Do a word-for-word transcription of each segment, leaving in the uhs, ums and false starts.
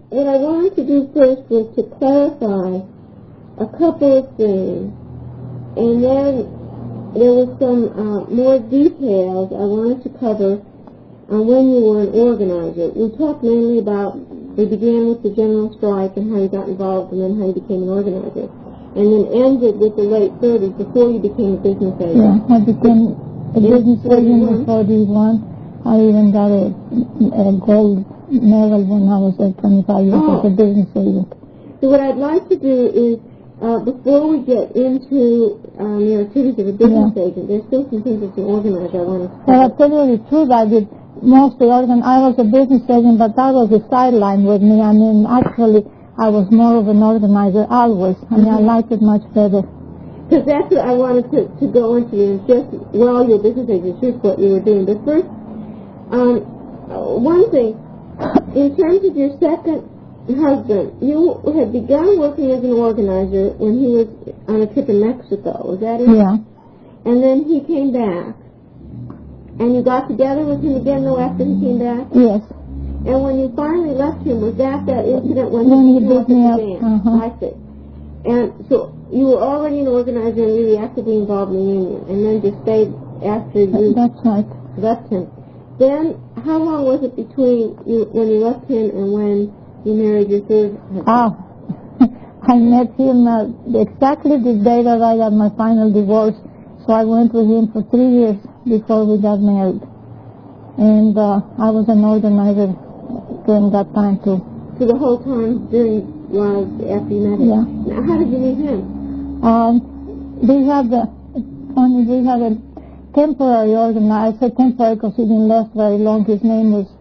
what I wanted to do first was to clarify a couple of things, and then there was some uh, more details I wanted to cover on when you were an organizer. We talked mainly about, we began with the general strike and how you got involved and then how you became an organizer, and then ended with the late thirties before you became a business agent. Yeah, I became a business agent in forty-one. I even got a, a gold medal when I was at twenty-five years Oh. as a business agent. So what I'd like to do is, uh, before we get into um, your activities of a business Yeah. agent, there's still some things as an organizer I want to Well, I'll tell you the truth, I did mostly organ. I was a business agent, but that was a sideline with me. I mean, actually, I was more of an organizer always. I mean, Mm-hmm. I liked it much better. Because that's what I wanted to, to go into, is just, well, your business agent, just what you were doing. But first, um, one thing, in terms of your second husband, you had begun working as an organizer when he was on a trip in Mexico, was that it? Yeah. And then he came back. And you got together with him again, though, after he came back? Yes. And when you finally left him, was that that incident when, When he he beat beat you me up up, at the dance? uh-huh. I see. And so you were already an organizer and really actively involved in the union, and then just stayed after you That's right. left him. Then, how long was it between you when you left him and when you married your third husband? Ah, I met him uh, exactly the day that I got my final divorce. So I went with him for three years before we got married. And uh, I was an organizer during that time too. So the whole time during, while after you met him? Yeah. Now, how did you meet him? Um, we had a, funny, we had a temporary organizer, temporary because he didn't last very long. His name was,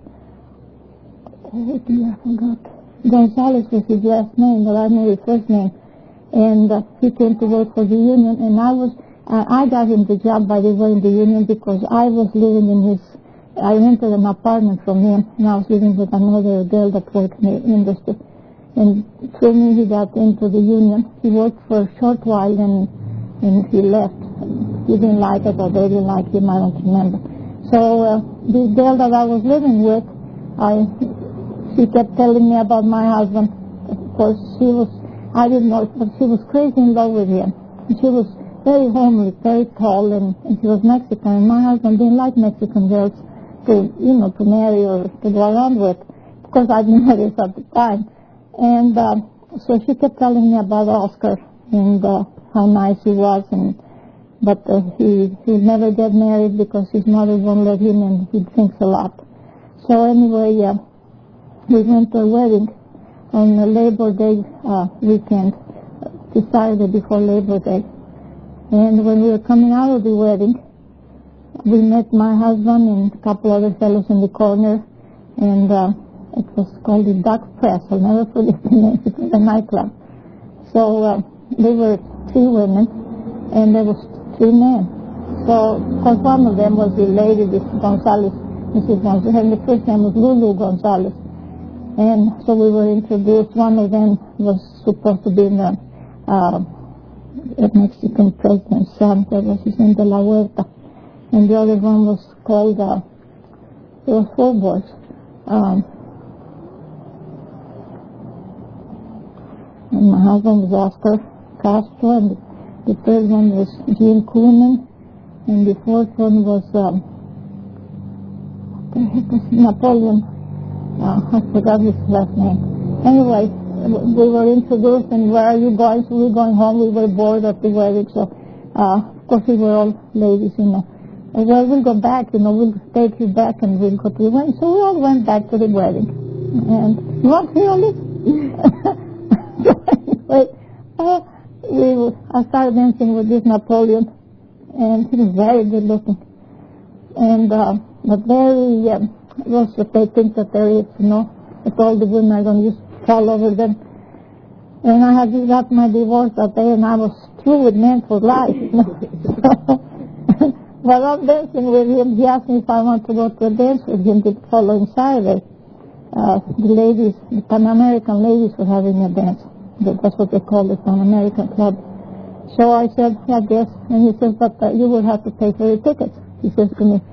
oh dear, I forgot. Gonzalez was his last name, but I know his first name. And uh, he came to work for the union, and I was, uh, I got him the job, by the way, in the union because I was living in his, I rented an apartment from him, and I was living with another girl that worked in the industry. And through me, he got into the union. He worked for a short while, and, and he left. He didn't like it, or they didn't like him, I don't remember. So uh, this girl that I was living with, I, she kept telling me about my husband. Of course, she was, I didn't know, but she was crazy in love with him. She was very homely, very tall, and, and she was Mexican. And my husband didn't like Mexican girls to, you know, to marry or to go around with, because I'd married at the time. And uh, so she kept telling me about Oscar and uh, how nice he was, and but uh, he he never get married because his mother won't let him, and he drinks a lot. So anyway, uh, we went to a wedding on the Labor Day uh, weekend, the Saturday before Labor Day. And when we were coming out of the wedding, we met my husband and a couple other fellows in the corner, and uh, it was called the Duck Press. I'll never forget the name. It was a nightclub. So uh, there were three women, and there was three men. So, because one of them was the lady, this Gonzalez, Missus Gonzalez, and the first name was Lulu Gonzalez. And so we were introduced. One of them was supposed to be the uh, a Mexican president's son. That was his name, De La Huerta. And the other one was called, uh, there were four boys. Um, and my husband was Oscar Castro, and the third one was Jean Kuhlman, and the fourth one was, um, what the heck was Napoleon. Uh, I forgot his last name. Anyway, we were introduced, and where are you going? So we were going home. We were bored at the wedding, so uh, of course we were all ladies, you know. And, well, we'll go back, you know, we'll take you back, and we'll go to the wedding. So we all went back to the wedding. And you want to hear all this? So anyway, uh, we, I started dancing with this Napoleon, and he was very good looking. And, uh, but very, um, was what they think that there is, you know, that all the women are going to just fall over them. And I had just got my divorce that day, and I was through with men for life. You know? So, while I'm dancing with him, he asked me if I want to go to a dance with him the following Saturday. Uh, the ladies, the Pan American ladies were having a dance. That's what they call the Pan American Club. So I said, yeah, I guess. And he says, but uh, you will have to pay for your tickets, he says to me.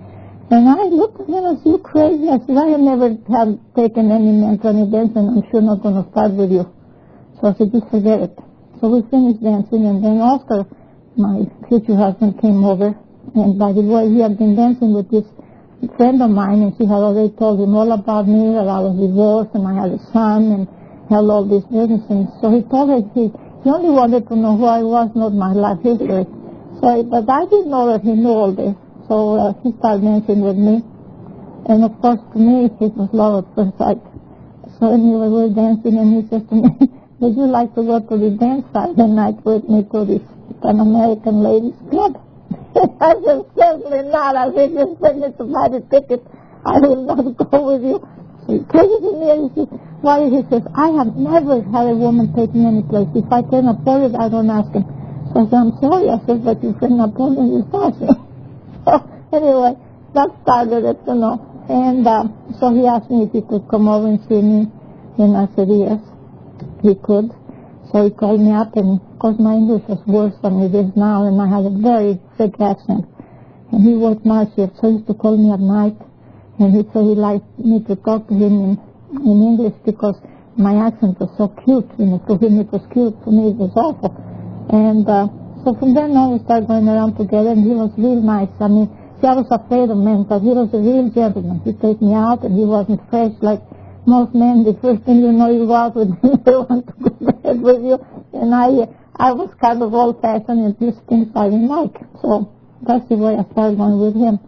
And I looked at him and said, you crazy? I said, I have never have taken any man to any dance, and I'm sure not going to start with you. So I said, just forget it. So we finished dancing, and then after my future husband came over, and by the way, he had been dancing with this friend of mine, and she had already told him all about me, that I was divorced, and I had a son, and held all this business. And so he told her he, he only wanted to know who I was, not my life history. So, but I didn't know that he knew all this. So uh, he started dancing with me. And of course, to me, it was love at first sight. So anyway, we were dancing, and he said to me, would you like to go to the dance Friday night with me to this Pan American Ladies Club? I said, certainly not. I said, just bring me to buy the ticket. I will not go with you. He came to me and he says, why? He says, I have never had a woman take me any place. If I can afford it, I don't ask him. So I said, I'm sorry. I said, but you can afford it, you ask me. So anyway, that started it, you know. And uh, so he asked me if he could come over and see me. And I said, yes, he could. So he called me up, and of course my English was worse than it is now, and I had a very thick accent. And he worked night shift, so he used to call me at night, and he said he liked me to talk to him in, in English because my accent was so cute. You know, to him it was cute, to me it was awful. And uh, so from then on we started going around together, and he was real nice. I mean, see, I was afraid of men, but he was a real gentleman. He'd take me out, and he wasn't fresh like most men. The first thing you know, you go out with him, they want to go to bed with you. And I I was kind of old-fashioned, and these things I didn't like. So that's the way I started going with him.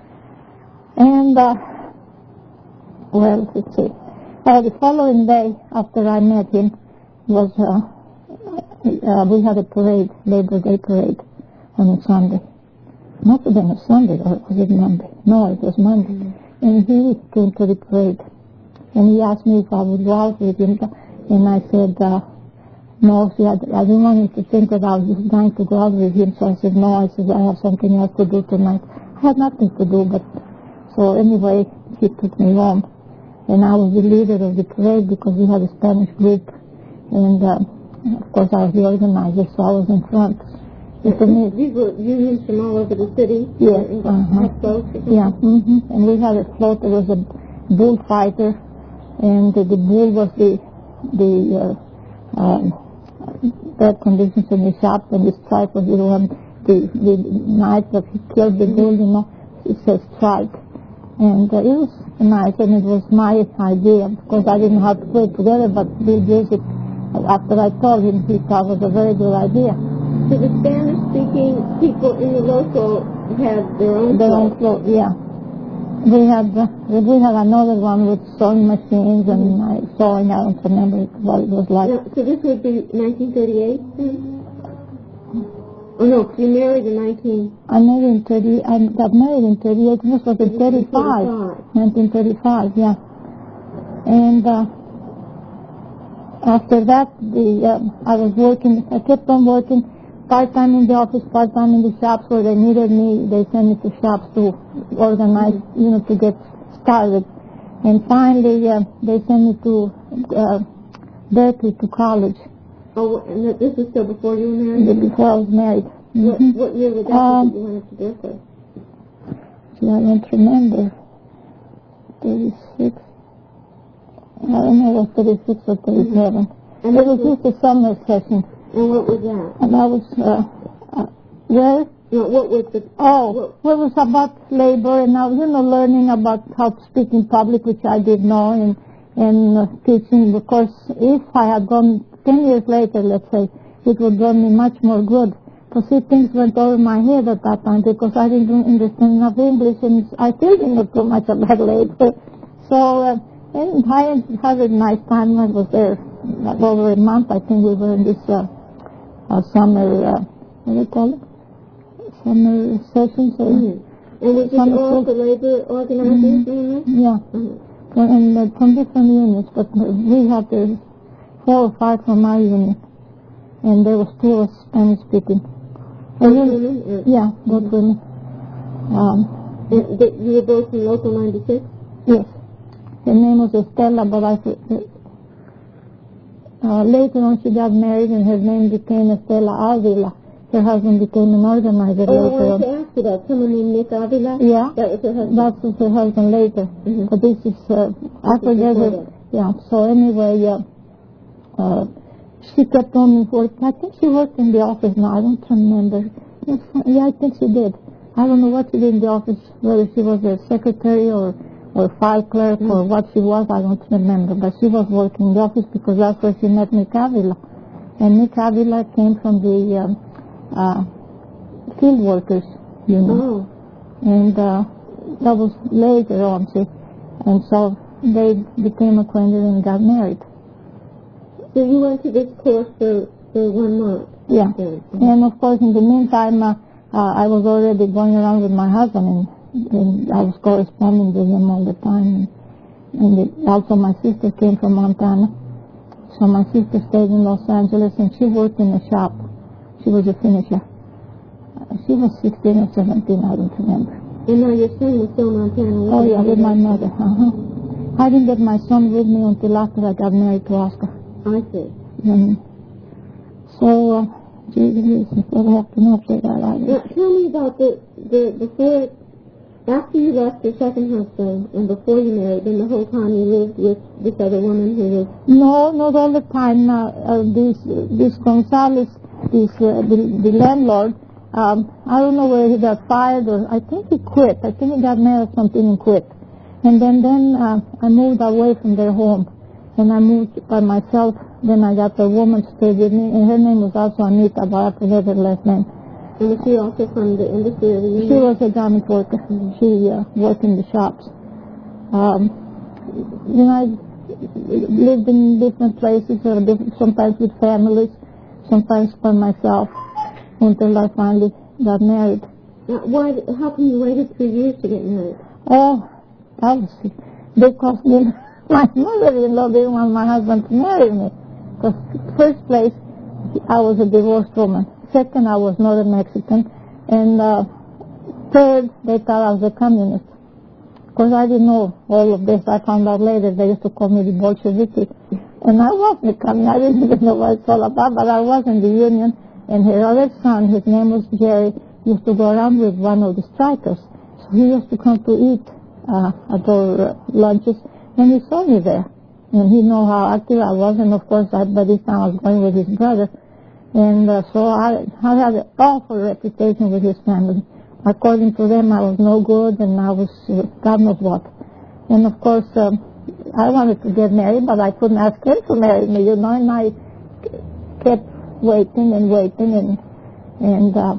And, uh, well, let's see. Uh, the following day after I met him was, uh, uh, we had a parade, Labor Day parade, on a Sunday. Must have been a Sunday, or was it Monday? No, it was Monday. Mm-hmm. And he came to the parade. And he asked me if I would go out with him. And I said, uh, no, see, I, I didn't want him to think that I was just dying to go out with him. So I said, no, I said, I have something else to do tonight. I had nothing to do, but, so anyway, he took me home. And I was the leader of the parade because we had a Spanish group. And, uh, of course, I was the organizer, so I was in front. And these were unions from all over the city? Yes. Uh-huh. Yeah, mm-hmm. And we had a float. There was a bullfighter. And the, the bull was the the uh, um, bad conditions in the shop, and the strike was the one, the, the night that he killed the bull, you know, it says strike. And uh, it was nice, and it was my idea, because I didn't know how to put it together, but Bill Basic, after I told him, he thought it was a very good idea. So the Spanish-speaking people in the local had their own Their own float, yeah. We had uh, we had another one with sewing machines and mm-hmm. uh, sewing. I don't remember what it was like. No, so this would be nineteen thirty-eight? Oh no, you married in nineteen. I married in thirty. I got married in thirty-eight. This was in thirty-five. nineteen thirty-five, yeah. And uh, after that, the uh, I was working. I kept on working. Part-time in the office, part-time in the shops where they needed me. They sent me to shops to organize, mm-hmm. you know, to get started. And finally, uh, they sent me to uh, Berkeley to college. Oh, and this was still before you were married? Before I was married. Mm-hmm. What, what year was that um, that you went to Berkeley? See, I don't remember. thirty-six. I don't know, it was thirty-six or thirty-seven. Mm-hmm. And it was just a summer session. And what was that? And I was, uh, uh, where? No, what was the... Oh, what? Well, it was about labor, and I was, you know, learning about how to speak in public, which I did know, and, and uh, teaching, because if I had gone ten years later, let's say, it would do me much more good. Because see, things went over my head at that time, because I didn't understand enough English, and I still didn't know too much about labor. So, uh, and I had a nice time. I was there like over a month. I think we were in this... Uh, Uh, summer, uh, what do you call it? Summer sessions. Or mm-hmm. And was it all the labor organizers? Mm-hmm. Yeah. Mm-hmm. And uh, from different unions, but we had uh, four or five from my union, and they were still Spanish speaking. Both women? Or? Yeah, both mm-hmm. women. Um, and the, you were both from Local ninety-six? Yes. Her name was Estela, but I... Uh, Uh, later on, she got married, and her name became Estela Avila. Her husband became an organizer oh, later on. I asked to that, someone named Nick Avila? Yeah. That was her husband? That was her husband later. Mm-hmm. But this is, uh, I forget her. Yeah, so anyway, uh, uh, she kept on working. I think she worked in the office now. I don't remember. Yeah, I think she did. I don't know what she did in the office, whether she was a secretary or, or file clerk mm-hmm. or what she was, I don't remember. But she was working in the office because that's where she met Nick Avila. And Nick Avila came from the um, uh, field workers, you know. Oh. And uh, that was later on, see. And so they became acquainted and got married. So you went to this course for, for one month? Yeah. Mm-hmm. And of course, in the meantime, uh, uh, I was already going around with my husband, and, and I was corresponding with him all the time. And, and it, also my sister came from Montana. So my sister stayed in Los Angeles, and she worked in a shop. She was a finisher. Uh, she was sixteen or seventeen, I don't remember. And now your son was still in Montana? Oh, yeah, with my mother. Uh-huh. I didn't get my son with me until after I got married to Oscar. I see. And so, uh, Jesus, what I have to know for that. I now, tell me about the, the, before, after you left your second husband and before you married, then the whole time you lived with this other woman who was... No, not all the time. Uh, uh, this, this Gonzalez, this, uh, the, the landlord, um, I don't know whether he got fired or, I think he quit. I think he got married or something and quit. And then, then uh, I moved away from their home. And I moved by myself. Then I got a woman to stay with me, and her name was also Anita, but I forget her last name. And was she also from the industry of the union? She was a garment worker. Mm-hmm. She uh, worked in the shops. Um, you know, I lived in different places, or different, sometimes with families, sometimes by myself, until I finally got married. Now, why? How come you waited three years to get married? Oh, that was because me. My mother-in-law didn't want my husband to marry me. Because first place, I was a divorced woman. Second, I was not a Mexican. And uh, third, they thought I was a communist. Because I didn't know all of this. I found out later they used to call me the Bolsheviki. And I wasn't a communist. I didn't even know what it's all about, but I was in the Union. And her other son, his name was Jerry, used to go around with one of the strikers. So he used to come to eat uh, at our uh, lunches. And he saw me there, and he knew how active I was, and of course, I, by this time I was going with his brother, and uh, so I, I had an awful reputation with his family. According to them, I was no good, and I was uh, God knows what. And of course, um, I wanted to get married, but I couldn't ask him to marry me, you know, and I kept waiting and waiting, and and uh,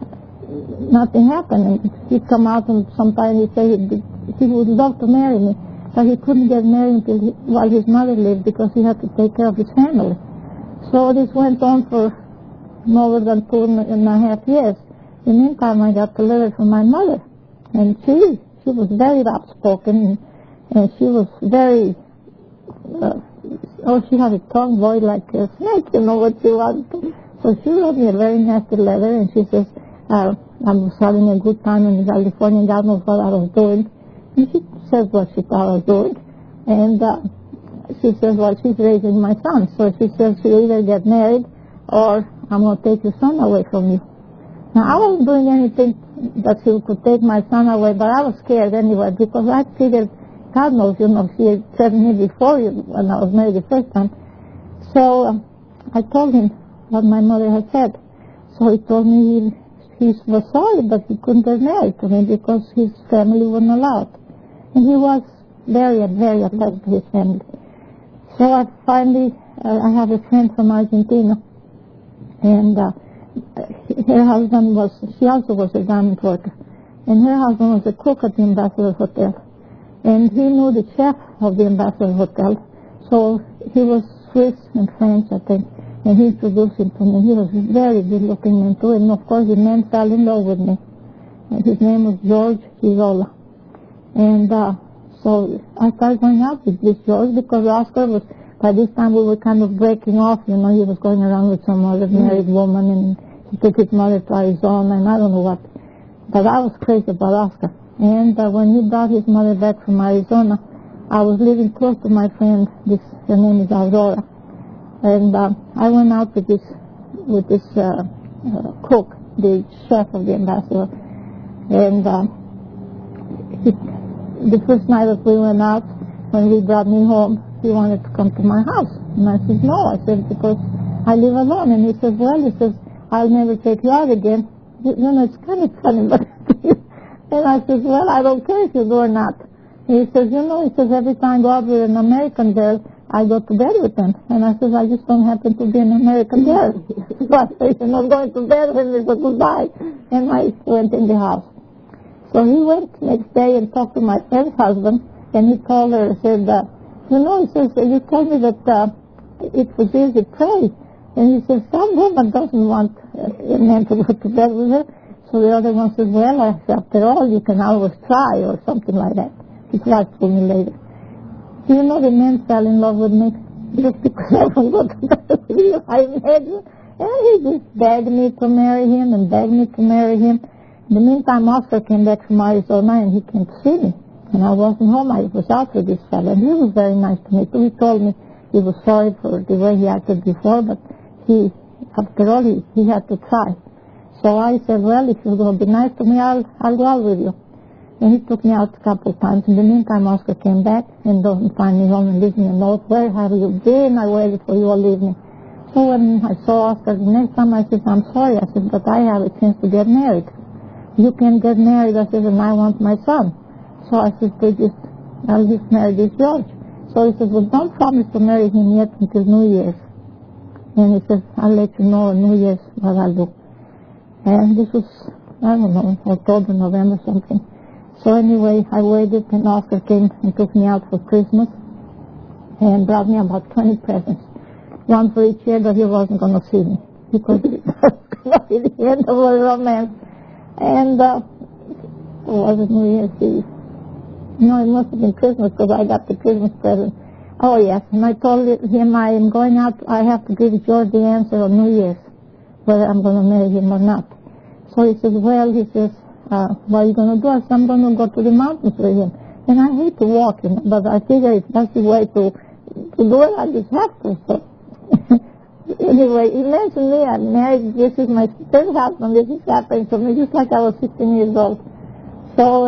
nothing happened. And he'd come out, and sometimes he'd say he'd, he would love to marry me. But he couldn't get married until he, while his mother lived because he had to take care of his family. So this went on for more than two and a half years. In the meantime, I got a letter from my mother. And she she was very outspoken, and, and she was very, uh, oh, she had a tongue boy like a snake, you know what she wanted. So she wrote me a very nasty letter, and she says, uh, I was having a good time in California, God knows what I was doing. And she says what she thought I was doing. And uh, she says, well, she's raising my son. So she says she'll either get married or I'm going to take your son away from you. Now, I wasn't doing anything that she could take my son away, but I was scared anyway because I figured, God knows, you know, she had said me before you, when I was married the first time. So um, I told him what my mother had said. So he told me he, he was sorry, but he couldn't get married to me because his family wouldn't allow it. And he was very, very attached to his family. So I finally, uh, I have a friend from Argentina, and uh, her husband was, she also was a garment worker, and her husband was a cook at the Ambassador Hotel. And he knew the chef of the Ambassador Hotel, so he was Swiss and French, I think, and he introduced him to me. He was a very good-looking man too, and of course the man fell in love with me. And his name was George Isola. And uh, so I started going out with this George because Oscar was, by this time we were kind of breaking off, you know, he was going around with some other married mm-hmm. woman, and he took his mother to Arizona, and I don't know what. But I was crazy about Oscar. And uh, when he brought his mother back from Arizona, I was living close to my friend, this, her name is Aurora. And uh, I went out with this, with this uh, uh, cook, the chef of the Ambassador. And uh, he, the first night that we went out, when he brought me home, he wanted to come to my house. And I said, no. I said, because I live alone. And he says, well, he says, I'll never take you out again. You know, it's kind of funny, but... And I said, well, I don't care if you do or not. He says, you know, he says, every time I go out with an American girl, I go to bed with them. And I said, I just don't happen to be an American girl. So I said, you're not going to bed with me, so goodbye. And I went in the house. So he went next day and talked to my friend's husband, and he told her, said, uh, you know, he says, you told me that uh, it was easy to pray. And he says, some woman doesn't want a man to go to bed with her. So the other one says, well, after all, you can always try, or something like that. His wife told me later. Do you know the man fell in love with me just because I won't go to bed with you? I met him, and he just begged me to marry him and begged me to marry him. In the meantime, Oscar came back from Arizona, and he came to see me. And I wasn't home. I was out with this fellow, and he was very nice to me. So he told me he was sorry for the way he acted before, but he, after all, he, he had to try. So I said, well, if you're going to be nice to me, I'll, I'll go out with you. And he took me out a couple of times. In the meantime, Oscar came back and doesn't find me home and leave me a note. Where have you been? I waited for you all evening. So when I saw Oscar the next time, I said, I'm sorry. I said, but I have a chance to get married. You can get married. I said, and I want my son. So I said, they just, I'll just marry this George. So he said, well, don't promise to marry him yet until New Year's. And he says, I'll let you know on New Year's what I'll do. And this was, I don't know, October, November, something. So anyway, I waited, and Oscar came and took me out for Christmas and brought me about twenty presents. One for each year, that he wasn't going to see me because it was going to be the end of our romance. And uh, it wasn't New Year's Eve. No, it must have been Christmas because I got the Christmas present. Oh, yes. And I told him I am going out, I have to give George the answer on New Year's, whether I'm going to marry him or not. So he says, well, he says, uh, what are you going to do? I said, I'm going to go to the mountains with him. And I hate to walk, you know, but I figure if that's the way to, to do it, I just have to. So anyway, he mentioned me. I'm married. This is my third husband. This is happening to me just like I was sixteen years old. So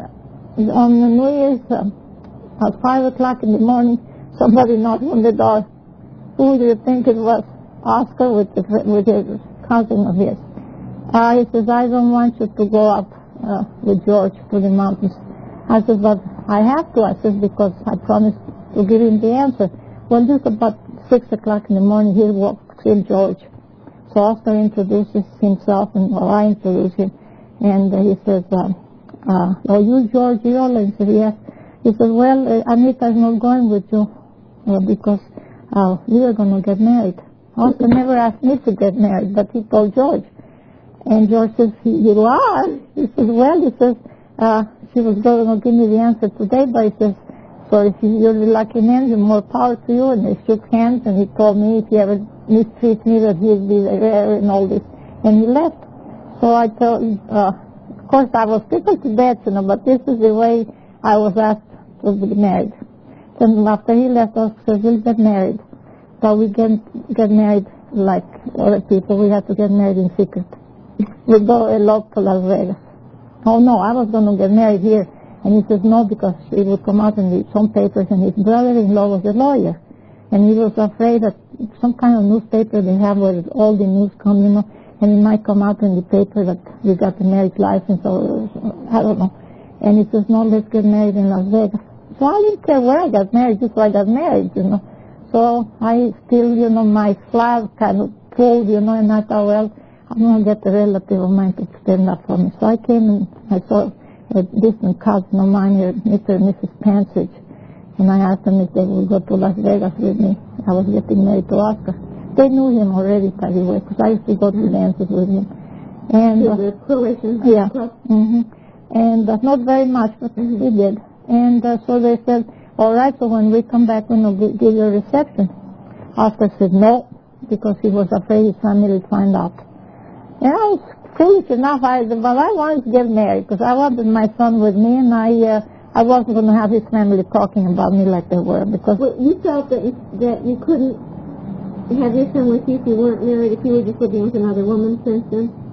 uh, on the New Year's, uh, at five o'clock in the morning, somebody knocked on the door. Who do you think it was? Oscar with, the, with his cousin of his. Uh, he says, I don't want you to go up uh, with George to the mountains. I said, but I have to. I said, because I promised to give him the answer. Well, just about six o'clock in the morning, he walks in George. So Oscar introduces himself, and well, I introduce him. And uh, he says, uh, uh, are you George Yola? He said, yes. He says, well, uh, Anita's not going with you uh, because uh, we are going to get married. Oscar never asked me to get married, but he told George. And George says, you are? He says, well, he says, uh, she was going to give me the answer today, but he says, so if you're the lucky man, you're more power to you. And they shook hands, and he told me if he ever mistreats me, that he'd be there and all this. And he left. So I told, uh, of course, I was tickled to death, you know, but this is the way I was asked to be married. Then after he left, I said, we'll get married. So we get, get married like other people. We had to get married in secret. We go elope to Las Vegas. Oh, no, I was going to get married here. And he says, no, because it would come out in the, some papers, and his brother-in-law was a lawyer. And he was afraid that some kind of newspaper they have where all the news come, you know, and it might come out in the paper that we got the marriage license, or I don't know. And he says, no, let's get married in Las Vegas. So I didn't care where I got married, just where I got married, you know. So I still, you know, my flag kind of pulled, you know, and I thought, well, I'm going to get a relative of mine to stand up for me. So I came and I saw a distant cousin of mine here, Mister and Missus Pansage, and I asked them if they would go to Las Vegas with me. I was getting married to Oscar. They knew him already, by the way, because I used to go to dances with him. And uh, the Croatian yeah, club? Mm-hmm. And uh, not very much, but mm-hmm. we did. And uh, so they said, all right, so when we come back, we'll give you a reception. Oscar said no, because he was afraid his family would find out. And I was foolish enough, I, but I wanted to get married, because I wanted my son with me, and I uh, I wasn't going to have his family talking about me like they were. Because well, you felt that you, that you couldn't have your son with you if you weren't married, if you were just living with another woman, for instance?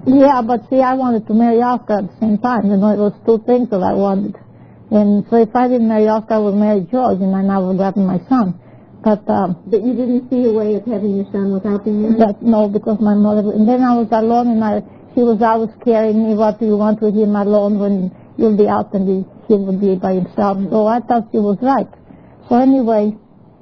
Yeah, but see, I wanted to marry Oscar at the same time. You know, it was two things that I wanted. And so if I didn't marry Oscar, I would marry George, and I now would have my son. But um, But you didn't see a way of having your son without being married? that, no, because my mother... And then I was alone, and I, she was always carrying me, what do you want with him alone when you'll be out and he, he would be by himself. So I thought she was right. So anyway,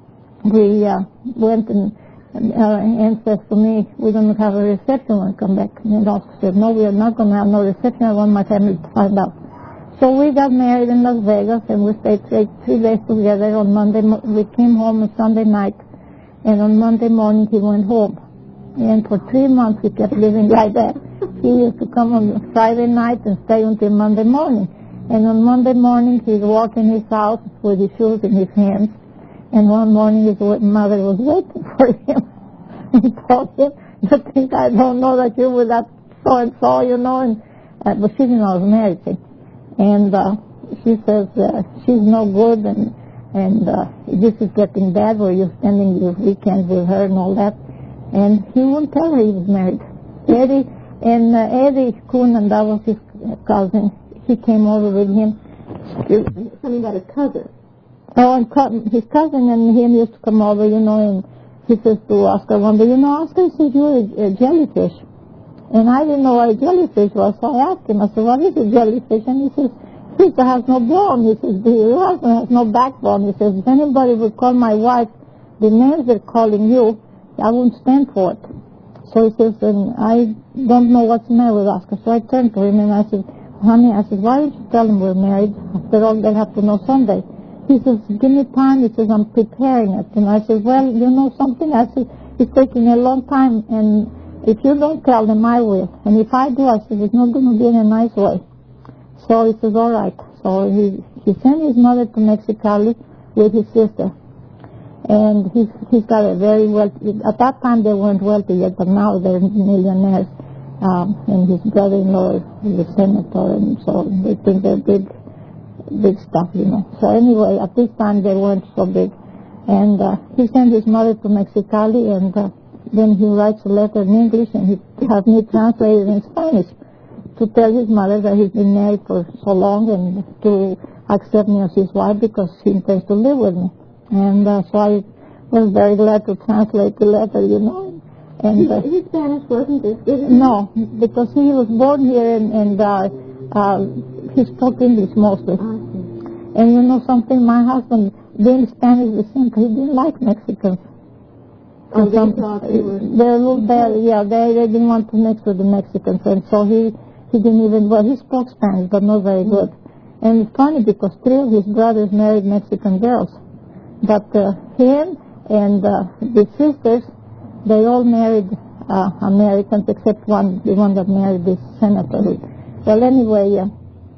we uh, went and... And uh, Anne says to me, we're going to have a reception when I come back. And the officer said, no, we are not going to have no reception. I want my family to find out. So we got married in Las Vegas, and we stayed three, three days together. On Monday, we came home on Sunday night, and on Monday morning he went home. And for three months we kept living like that. He used to come on Friday night and stay until Monday morning. And on Monday morning he'd walk in his house with his shoes in his hands. And one morning his mother was waiting for him and told him, you think I don't know that you with that so-and-so, you know, and, uh, but she didn't know I was married. See? And uh, she says, uh, she's no good, and and uh, this is getting bad where you're spending your weekend with her and all that. And he wouldn't tell her he was married. Eddie, and uh, Eddie Kuhn, and that was his cousin, he came over with him. Something about his cousin. Oh, and co- his cousin and him used to come over, you know, and he says to Oscar one day, you know, Oscar said you're a, a jellyfish. And I didn't know what a jellyfish was, so I asked him, I said, what is a jellyfish? And he says, fish that has no bone. He says, your husband has no backbone. He says, if anybody would call my wife the names they're calling you, I wouldn't stand for it. So he says, and I don't know what's the matter with Oscar. So I turned to him and I said, honey, I said, why don't you tell him we're married? After all, they'll have to know someday. He says, give me time. He says, I'm preparing it. And I said, well, you know something? I said, it's taking a long time, and if you don't tell them, I will. And if I do, I said, it's not going to be in a nice way. So he says, all right. So he, he sent his mother to Mexicali with his sister. And he's, he's got a very wealthy, at that time they weren't wealthy yet, but now they're millionaires. Um, and his brother-in-law is a senator, and so they think they're big. big stuff, you know. So anyway, at this time they weren't so big. And uh, he sent his mother to Mexicali, and uh, then he writes a letter in English, and he has me translate it in Spanish to tell his mother that he's been married for so long and to accept me as his wife because he intends to live with me. And uh, so I was very glad to translate the letter, you know. And uh, his Spanish wasn't as good? No, because he was born here, and, and uh, uh, he spoke English mostly. And you know something, my husband, being Spanish descent, he didn't like Mexicans. Oh, they some, thought they were... They're a little bad, yeah, they, they didn't want to mix with the Mexicans, and so he, he didn't even, well, he spoke Spanish, but not very good. And it's funny because three of his brothers married Mexican girls. But uh, him and uh, the sisters, they all married uh, Americans, except one, the one that married this senator. Well, anyway, uh,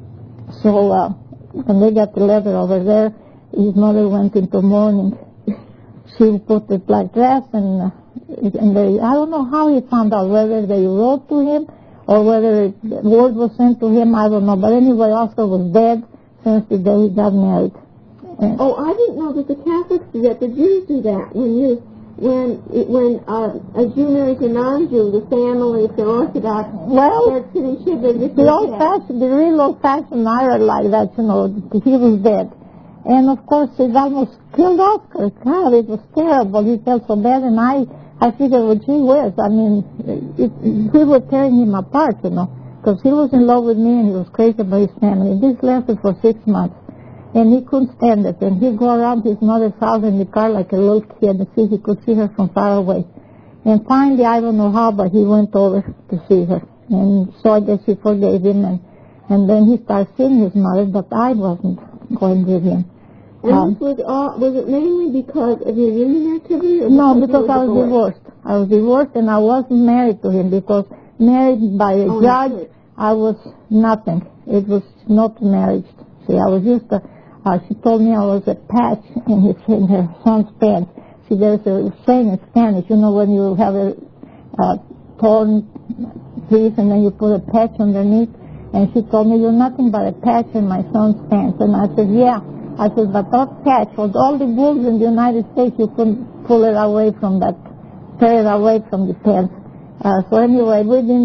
so uh, when they got the letter over there, his mother went into mourning. She put the black dress, and, uh, and they, I don't know how he found out, whether they wrote to him or whether it, word was sent to him, I don't know. But anyway, Oscar was dead since the day he got married. And oh, I didn't know that the Catholics do that. The Jews do that. When you, when when uh, a Jew marries a non-Jew, the family, if they're Orthodox, well, they're sitting shit. They're just the old-fashioned, the real old-fashioned Irish like that, you know, he was dead. And of course, it almost killed Oscar. God, it was terrible. He felt so bad, and I, I figured, well, gee whiz, I mean, it, we were tearing him apart, you know, because he was in love with me and he was crazy about his family. This lasted for six months, and he couldn't stand it. And he'd go around his mother's house in the car like a little kid and see he could see her from far away. And finally, I don't know how, but he went over to see her, and so I guess she forgave him, and and then he started seeing his mother, but I wasn't going with him. And Um, this was all, was it mainly because of your union activity? Or no, because because I was divorced. I was divorced, and I wasn't married to him, because married by a Oh, judge, that's it. I was nothing. It was not marriage. See, I was just a, uh, she told me I was a patch in his, in her son's pants. See, there's a saying in Spanish, you know, when you have a uh, torn piece and then you put a patch underneath. And she told me, you're nothing but a patch in my son's pants. And I said, yeah. I said, but that patch, with all the wolves in the United States, you couldn't pull it away from that, tear it away from the pants. Uh, so anyway, we didn't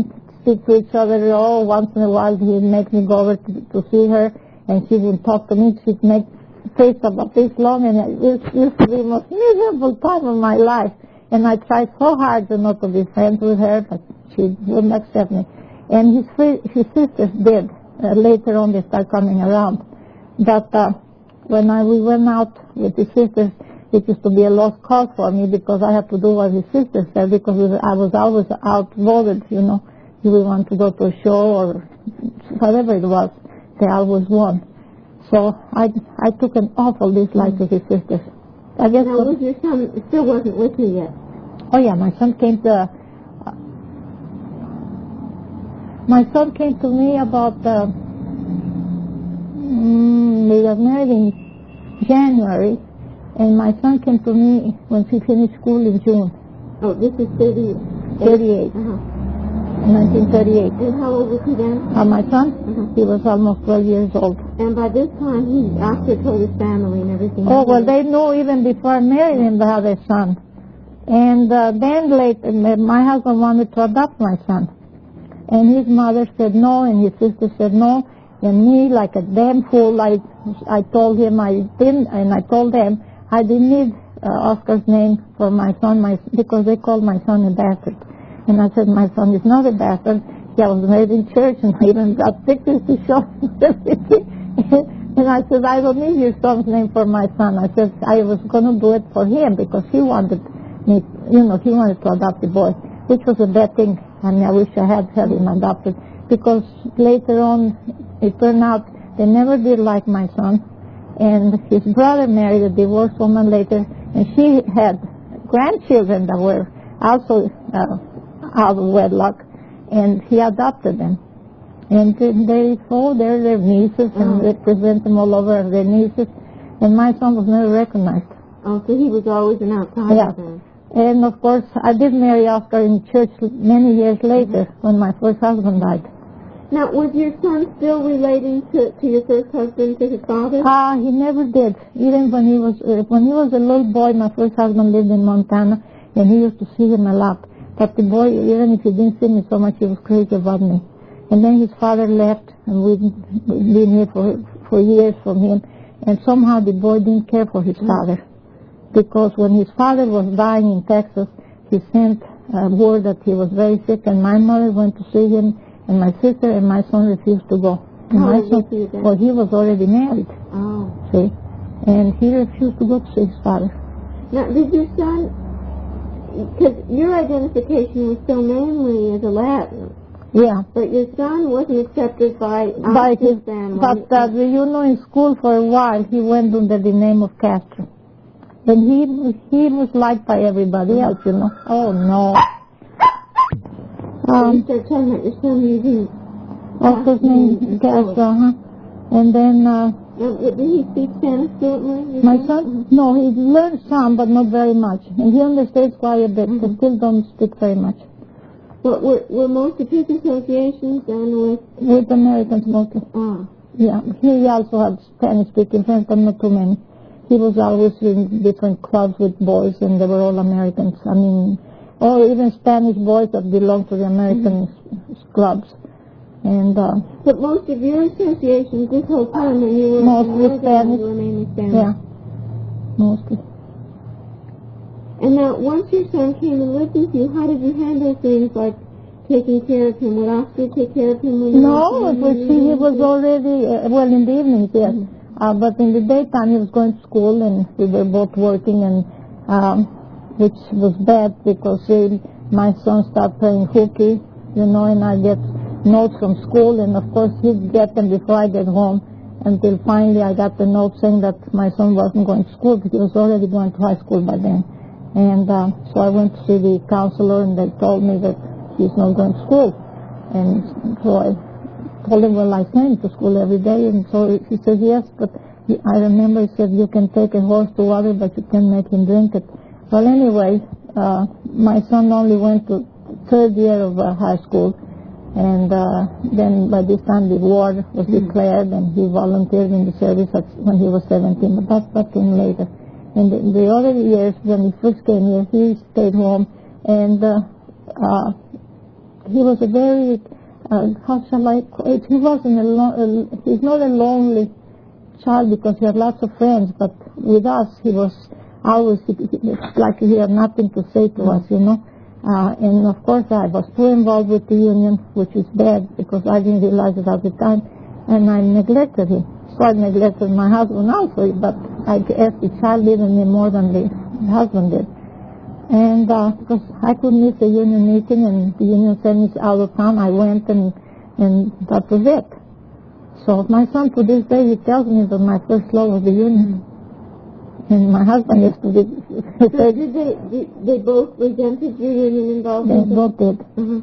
speak to each other. Oh, once in a while he'd make me go over to, to see her, and she would talk to me. She'd make face about this long, and it used to be the most miserable time of my life. And I tried so hard to not to be friends with her, but she wouldn't accept me. And his, free, his sisters did. Uh, later on, they started coming around. But uh, when I, we went out with his sisters, it used to be a lost cause for me because I had to do what his sisters said because I was always outvoted, you know. If we want to go to a show or whatever it was, they always won. So I, I took an awful dislike mm. to his sisters. I guess. Now, was your son still wasn't with you yet? Oh yeah, my son came to. Uh, my son came to me about. Uh, mm, we got married in January, and my son came to me when he finished school in June. Oh, this is thirty. Thirty-eight. Uh-huh. nineteen thirty-eight. And how old was he then? Uh, my son? Uh-huh. He was almost twelve years old. And by this time, he after told his family and everything. Oh, well, they knew even before I married him they had a son. And uh, then later, my husband wanted to adopt my son. And his mother said no, and his sister said no. And me, like a damn fool, I, I told him I didn't, and I told them I didn't need uh, Oscar's name for my son, my, because they called my son a bastard. And I said, my son is not a bastard. He was married in church, and I even got pictures to show everything. And I said, I don't need your son's name for my son. I said, I was going to do it for him because he wanted me, you know, he wanted to adopt a boy, which was a bad thing. I mean, I wish I had had him adopted because later on it turned out they never did like my son. And his brother married a divorced woman later, and she had grandchildren that were also uh, out of wedlock, and he adopted them. And they, oh, they're their nieces, and they present them all over as their nieces. And my son was never recognized. Oh, so he was always an outsider yeah. then. And, of course, I did marry Oscar in church many years later mm-hmm. when my first husband died. Now, was your son still relating to, to your first husband, to his father? Ah, uh, he never did. Even when he was uh, when he was a little boy, my first husband lived in Montana, and he used to see him a lot. But the boy, even if he didn't see me so much, he was crazy about me. And then his father left, and we've been here for for years from him. And somehow the boy didn't care for his father, because when his father was dying in Texas, he sent uh, word that he was very sick, and my mother went to see him, and my sister and my son refused to go. And How my old son, was he then? well, he was already married. Oh. See, and he refused to go to see his father. Now, did your son? Because your identification was still mainly as a Latin. Yeah. But your son wasn't accepted by, by his family. But, uh, you know, in school for a while, he went under the name of Castro. And he he was liked by everybody else, you know. Oh, no. Um, you started talking about your son using... Oscar's name, Castro, huh? And then... Uh, now, did he speak Spanish fluently? My son? Mm-hmm. No, he learned some, but not very much. And he understands quite a bit, mm-hmm. but still don't speak very much. Well, were, were most of his associations done with... With Americans mostly. Ah. Yeah, he also had Spanish-speaking friends, but not too many. He was always in different clubs with boys, and they were all Americans. I mean, or even Spanish boys that belonged to the American mm-hmm. clubs. And uh, but most of your associations this whole time when you were mostly in Spanish. you were mainly Spanish. Yeah, mostly. And now, once your son came and lived with you, how did you handle things like taking care of him? Would Oscar take care of him when you No, were it was, he, he was already, uh, well, in the evenings, yes. Mm-hmm. Uh, but in the daytime, he was going to school, and we were both working, and um, which was bad because uh, my son started playing hooky, you know, and I get notes from school, and of course he'd get them before I get home, until finally I got the note saying that my son wasn't going to school, because he was already going to high school by then. And uh, so I went to see the counselor, and they told me that he's not going to school. And so I told him, well, I send him to school every day. And so he said, yes, but he, I remember he said, you can take a horse to water, but you can't make him drink it. Well, anyway, uh, my son only went to third year of uh, high school. And uh, then by this time the war was mm-hmm. declared, and he volunteered in the service at, when he was seventeen, but that, that came later. And the, the other years, when he first came here, he stayed home, and uh, uh, he was a very uh, how shall I call it? He wasn't a, lo- a, he's not a lonely child because he had lots of friends, but with us he was always, he, he, it's like he had nothing to say to us, you know. Uh, and of course I was too involved with the union, which is bad because I didn't realize it at the time, and I neglected him. So I neglected my husband also, but I guess the child needed me more than the husband did. And uh, because I couldn't miss a union meeting, and the union sent me out of town, I went, and and that was it. So my son to this day, he tells me that my first love was the union. And my husband used to be... So did they, did they both resented your union involvement? They both did. Uh-huh.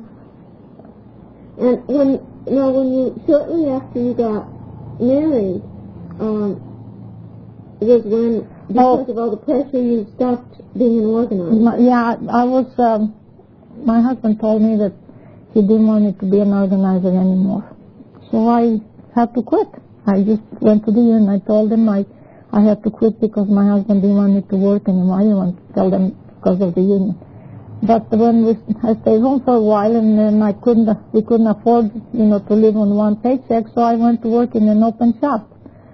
And when, now when you, shortly after you got married, um, was when, because oh. of all the pressure, you stopped being an organizer? My, yeah, I was, um, my husband told me that he didn't want me to be an organizer anymore. So I had to quit. I just went to the union. I told them I, I had to quit because my husband didn't want me to work anymore. I didn't want to tell them because of the union. But when we, I stayed home for a while, and then I couldn't, we couldn't afford, you know, to live on one paycheck, so I went to work in an open shop.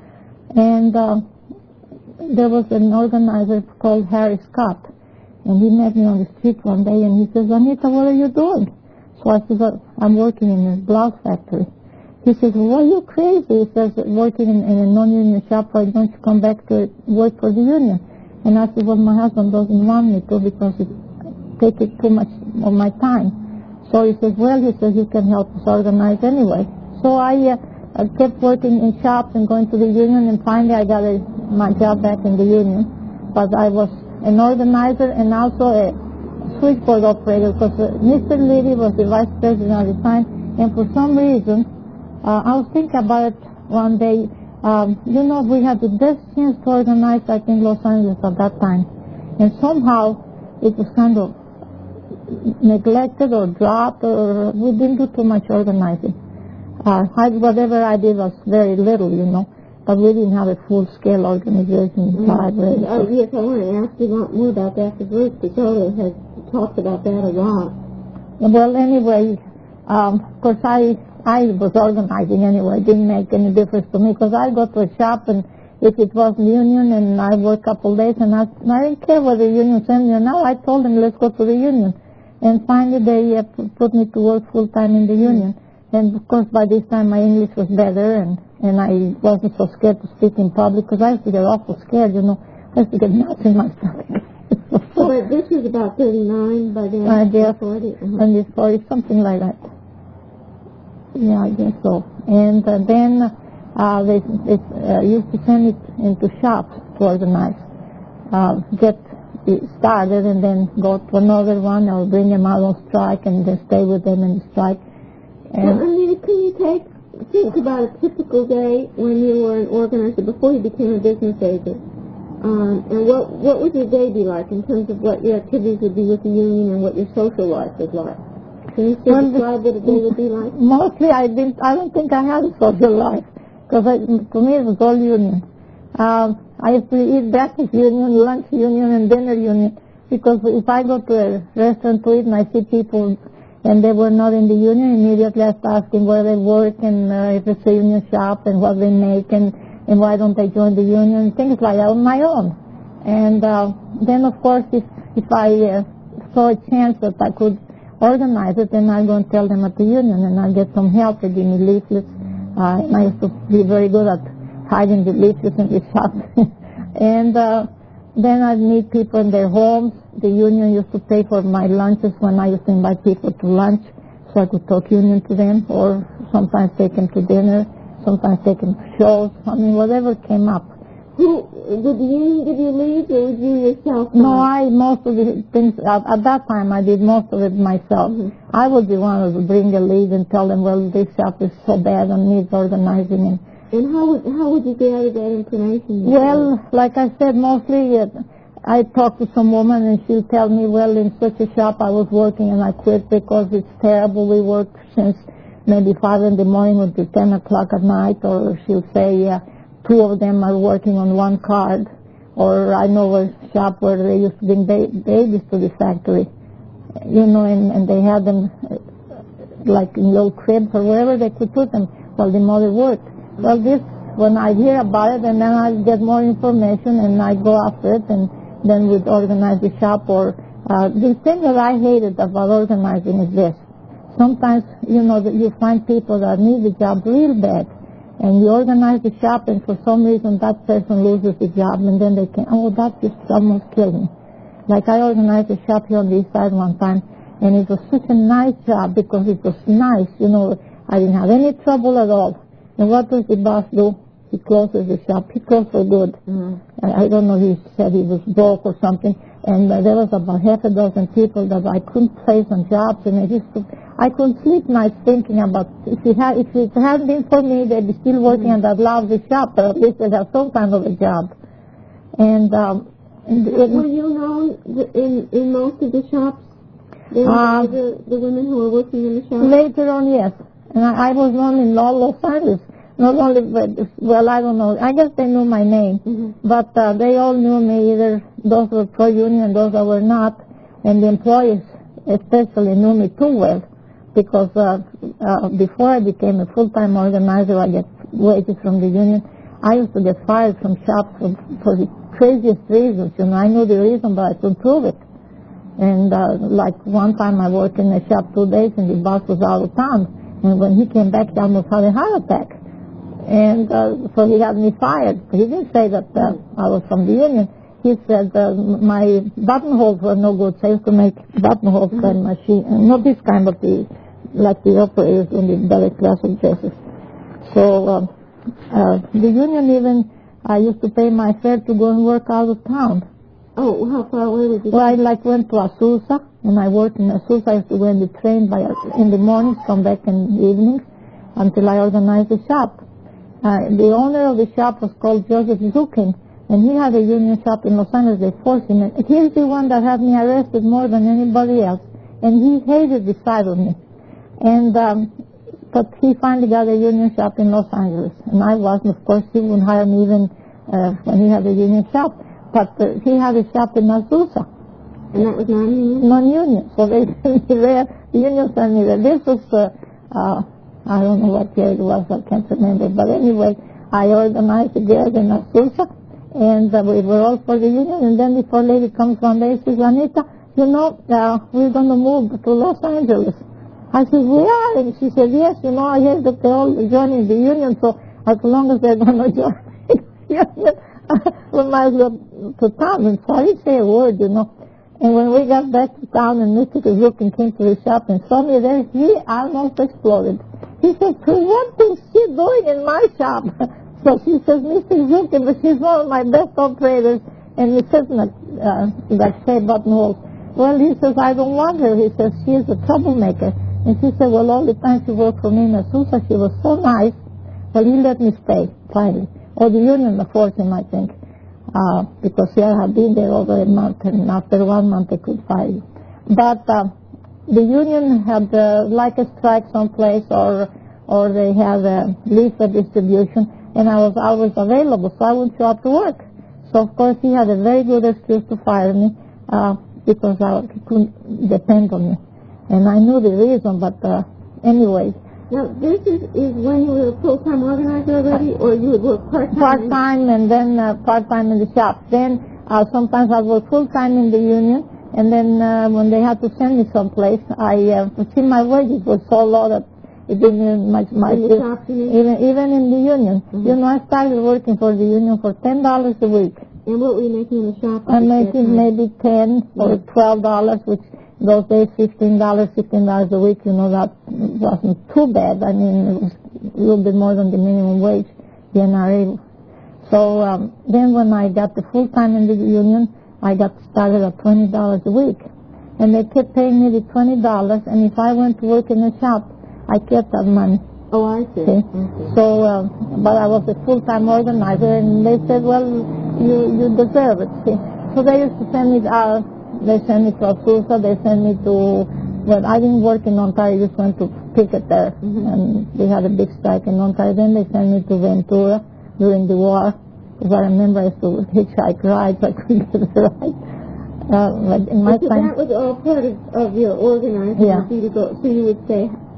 And uh, there was an organizer called Harry Scott, and he met me on the street one day, and he says, "Anita, what are you doing?" So I said, well, "I'm working in a blouse factory." He says, "Well, you're crazy." He says, "Working in, in a non-union shop, why don't you come back to work for the union?" And I said, "Well, my husband doesn't want me to because it take it too much of my time." So he says, "Well," he says, "you can help us organize anyway." So I, uh, I kept working in shops and going to the union, and finally I got a, my job back in the union. But I was an organizer and also a switchboard operator because uh, Mister Levy was the vice president at the time, and for some reason, uh, I was thinking about it one day. Um, you know, we had the best chance to organize, I think, Los Angeles at that time. And somehow it was kind of neglected or dropped, or we didn't do too much organizing. Uh, I, whatever I did was very little, you know, but we didn't have a full-scale organization. Mm-hmm. Oh, yes, I want to ask you more about that, because Ruth Dakota has talked about that a lot. Well, anyway, um, of course, I, I was organizing anyway. It didn't make any difference to me, because I go to a shop, and if it was union, and I work a couple days, and I, I didn't care whether the union sent me or not. I told them, let's go to the union. And finally, they uh, put me to work full-time in the union. And, of course, by this time, my English was better, and, and I wasn't so scared to speak in public, because I used to get awful scared, you know. I used to get nuts in my stomach. So, but this was about thirty-nine by then? I guess. forty? Uh-huh. And it's forty, something like that. Yeah, I guess so. And uh, then uh, they, they uh, used to send it into shops to organize, uh, get started, and then go to another one, or bring them out on strike and then stay with them in the strike. And well, I mean, can you take, think about a typical day when you were an organizer before you became a business agent? Um, and what what would your day be like in terms of what your activities would be with the union and what your social life was like? Can you still well, describe what a day would be like? Mostly, I didn't. I don't think I had a social life, because to me it was all union. Um, I used to eat breakfast union, lunch union, and dinner union, because if I go to a restaurant to eat and I see people and they were not in the union, immediately I start asking where they work, and uh, if it's a union shop, and what they make, and, and why don't they join the union, things like that on my own. And uh, then, of course, if, if I uh, saw a chance that I could organize it, then I'd go and tell them at the union, and I'd get some help. They give me leaflets, uh, and I used to be very good at hiding the leaflets in the shop. And uh, then I'd meet people in their homes. The union used to pay for my lunches when I used to invite people to lunch, so I could talk union to them, or sometimes take them to dinner, sometimes take them to shows. I mean, whatever came up. Who, did the union give you leads, or would you yourself? No, I, most of the things, at, at that time, I did most of it myself. Mm-hmm. I was the one who would bring the lead and tell them, well, this shop is so bad and needs organizing. And, and how would, how would you gather that information? Well, like I said, mostly uh, I talked to some woman, and she'll tell me, well, in such a shop I was working and I quit because it's terrible. We work since maybe five in the morning until ten o'clock at night. Or she'll say, uh, two of them are working on one card. Or I know a shop where they used to bring ba- babies to the factory, you know, and, and they had them like in little cribs or wherever they could put them while the mother worked. Well, this, when I hear about it, and then I get more information, and I go after it, and then we'd organize the shop. Or uh, the thing that I hated about organizing is this. Sometimes, you know, that you find people that need the job real bad, and you organize the shop, and for some reason that person loses the job, and then they can, oh, that just almost killed me. Like I organized a shop here on the east side one time, and it was such a nice job because it was nice, you know. I didn't have any trouble at all. And what does the boss do? He closes the shop. He closed for good. Mm-hmm. I, I don't know, he said he was broke or something. And uh, there was about half a dozen people that I couldn't place on jobs, and I just, I couldn't sleep nights thinking about if it, had, if it hadn't been for me, they'd be still working mm-hmm. at that lousy shop, but at least they'd have some kind of a job. And, um, and it, were you known in, in most of the shops? They were uh, the, the women who were working in the shop? Later on, yes. And I, I was known in all Los Angeles. Not only, but, well, I don't know. I guess they knew my name. Mm-hmm. But uh, they all knew me, either those were pro-union and those that were not. And the employees especially knew me too well. Because uh, uh, before I became a full-time organizer, I get wages from the union. I used to get fired from shops for, for the craziest reasons. You know, I knew the reason, but I couldn't prove it. And uh, like one time I worked in a shop two days, and the boss was out of town. And when he came back, he almost had a heart attack. And uh, so he had me fired. He didn't say that uh, I was from the union. He said uh, my buttonholes were no good. So I used to make buttonholes mm-hmm. kind of machine, not this kind, but the like the operators in the belly class of dresses. So uh, uh, the union even, I used to pay my fare to go and work out of town. Oh, how far away was it? Well, I like went to Azusa, and I worked in Azusa. I used to go in the train by in the mornings, come back in the evenings, until I organized the shop. Uh, the owner of the shop was called Joseph Zukin, and he had a union shop in Los Angeles. They forced him. And he's the one that had me arrested more than anybody else, and he hated the sight of me. And um, but he finally got a union shop in Los Angeles, and I wasn't. Of course, he wouldn't hire me even uh, when he had a union shop. But uh, he had a shop in Azusa. And that was non-union? Non-union. So they sent me there. The union sent me there. This was, uh, uh, I don't know what year it was. I can't remember. But anyway, I organized the girls in Azusa, and uh, we were all for the union. And then the poor lady comes one day and says, Anita, you know, uh, we're going to move to Los Angeles. I said, we are. And she said, yes, you know, I heard that they're all joining the union, so as long as they're going to join the union, we might as well to town. And so I didn't say a word, you know. And when we got back to town and Mister Zukin came to the shop and saw me there, he almost exploded. He said, what is she doing in my shop? So she says, Mister Zukin, but she's one of my best operators. And he says, like, uh, like say buttonholes. Well, he says, I don't want her. He says, she is a troublemaker. And she said, well, all the time she worked for me in Azusa, she was so nice. Well, he let me stay, finally. Or the union forced him, I think, uh, because he had been there over a month, and after one month they could fire you. But uh, the union had uh, like a strike someplace, or or they had a leaflet distribution, and I was always available, so I would show up to work. So, of course, he had a very good excuse to fire me uh, because I, he couldn't depend on me. And I knew the reason, but uh, anyways. Now, this is, is when you were a full-time organizer already, or you would work part-time? Part-time, and then uh, part-time in the shop. Then uh, sometimes I work full-time in the union, and then uh, when they had to send me someplace, I, uh, see, my wages were so low that it didn't even much, much in the shop, you mean? even, even in the union. Mm-hmm. You know, I started working for the union for ten dollars a week. And what were you making in the shop? I'm making maybe ten or twelve dollars, which those days, fifteen dollars, fifteen dollars a week, you know, that wasn't too bad. I mean, it was a little bit more than the minimum wage, the N R A. So um, then when I got the full-time in the union, I got started at twenty dollars a week. And they kept paying me the twenty dollars, and if I went to work in the shop, I kept that money. Oh, I see. see? Okay. So, uh, but I was a full-time organizer, and they said, well, you, you deserve it, see. So they used to send me, uh, they sent me to Azusa, they sent me to, well, I didn't work in Ontario, I just went to picket there, mm-hmm. and we had a big strike in Ontario. Then they sent me to Ventura during the war, because I remember I used to hitchhike rides, I couldn't get a ride. Uh, but in my so time, that was all part of, of your organizing, yeah. so, you go, so you would say,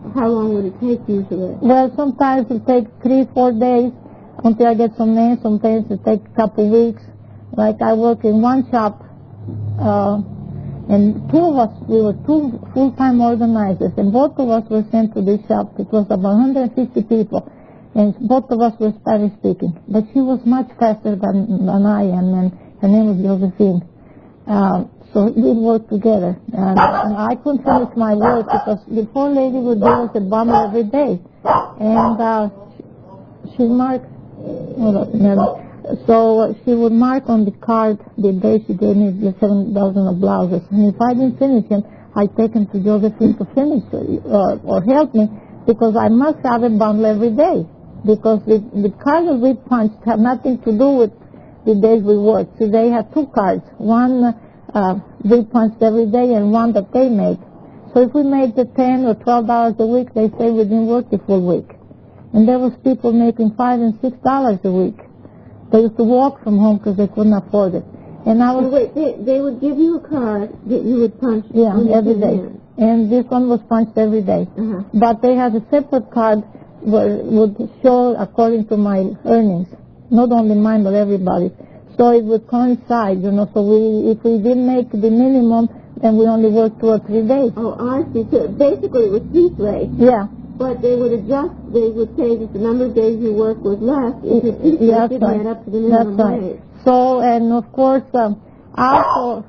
how long would it take usually? Well, sometimes it takes three, four days until I get some names. Sometimes it takes a couple weeks. Like I work in one shop, uh, and two of us, we were two full-time organizers, and both of us were sent to this shop. It was about one hundred fifty people, and both of us were Spanish speaking. But she was much faster than, than I am, and her name was Josephine. Uh, so we'd work together. And, and I couldn't finish my work because the poor lady would give us a bundle every day. And uh, she marked, hold up, never. So she would mark on the card the day she gave me the seven dozen of blouses. And if I didn't finish them, I'd take them to Josephine to finish or, or help me, because I must have a bundle every day. Because the, the cards that we punched have nothing to do with the days we worked. So they have two cards. One uh, we punched every day and one that they make. So if we made the ten or twelve dollars a week, they say we didn't work the full week. And there was people making five and six dollars a week. They used to walk from home because they couldn't afford it. And I was... So wait, they, they would give you a card that you would punch... Yeah, every day. In. And this one was punched every day. Uh-huh. But they had a separate card where it would show according to my earnings. Not only mine, but everybody's. So it would coincide, you know. So we, if we didn't make the minimum, then we only worked two or three days. Oh, I see. So basically it was piece rate. Yeah. But they would adjust, they would say that the number of days you work was less if your piece rate didn't right. add up to the minimum That's right. wage. So, and of course, um, also,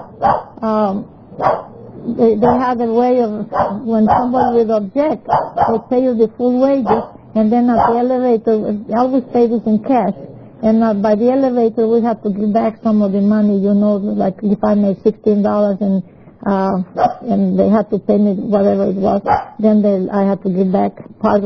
um, they, they had a way of, when somebody would object, they pay you the full wages, and then at the elevator, they always pay this in cash. And uh, by the elevator, we have to give back some of the money, you know, like if I made sixteen dollars and uh, and they had to pay me whatever it was, then they, I had to give back part of